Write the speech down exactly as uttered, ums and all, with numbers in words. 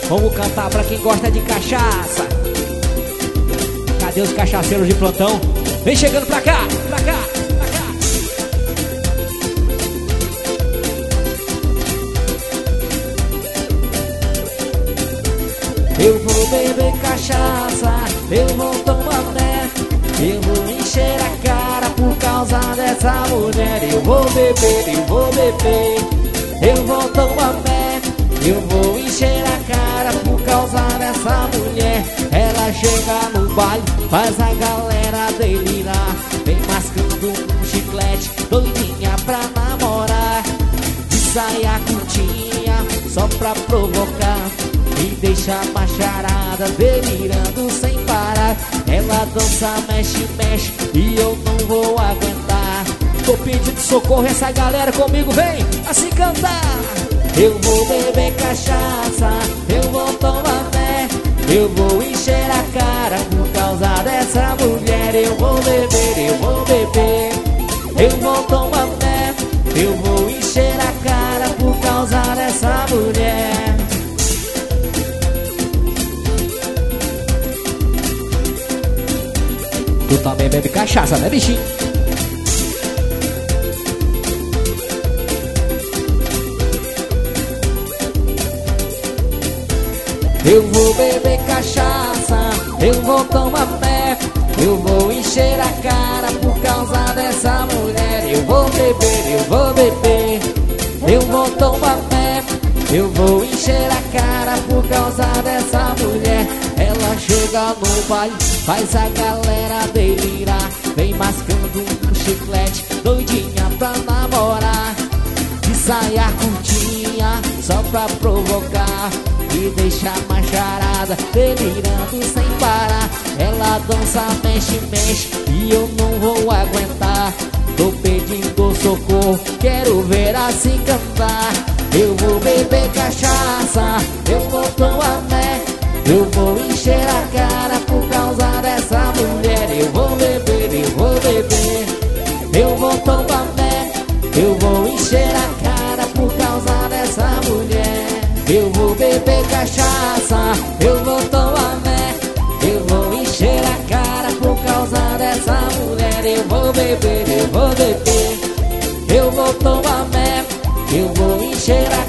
Vamos cantar pra quem gosta de cachaça. Cadê os cachaceiros de plantão? Vem chegando pra cá, pra cá, pra cá. Eu vou beber cachaça, eu vou tomar fé, eu vou encher a cara por causa dessa mulher. Eu vou beber, eu vou beber, eu vou tomar fé, eu vou encher a cara por causa dessa mulher. Ela chega no baile, faz a galera delirar, vem mascando um chiclete, doidinha pra namorar, de saia curtinha, só pra provocar, e deixa a macharada delirando sem parar. Ela dança, mexe, mexe, e eu não vou aguentar. Tô pedindo socorro, essa galera comigo vem assim cantar. Eu vou beber cachaça, eu vou tomar fé, eu vou encher a cara por causa dessa mulher. Eu vou beber, eu vou beber, eu vou tomar fé, eu vou encher a cara por causa dessa mulher. Tu também bebe cachaça, né, bichinho? Eu vou beber cachaça, eu vou tomar fé, eu vou encher a cara por causa dessa mulher. Eu vou beber, eu vou beber, eu vou tomar fé, eu vou encher a cara por causa dessa mulher. Ela chega no baile, faz a galera delirar, vem mascando um chiclete, doidinha pra namorar, de saia curtinha, só pra provocar, e deixa a macharada delirando sem parar. Ela dança, mexe, mexe, e eu não vou aguentar. Tô pedindo socorro, quero ver assim cantar. Eu vou beber cachaça, eu vou tomar fé, eu vou encher a cara por causa dessa mulher. Eu vou beber, eu vou beber, eu vou tomar fé, eu vou encher a cara por causa dessa mulher. Eu vou beber cachaça, eu vou tomar fé, eu vou encher a cara por causa dessa mulher. Eu vou beber, eu vou beber, eu vou tomar fé, eu vou encher a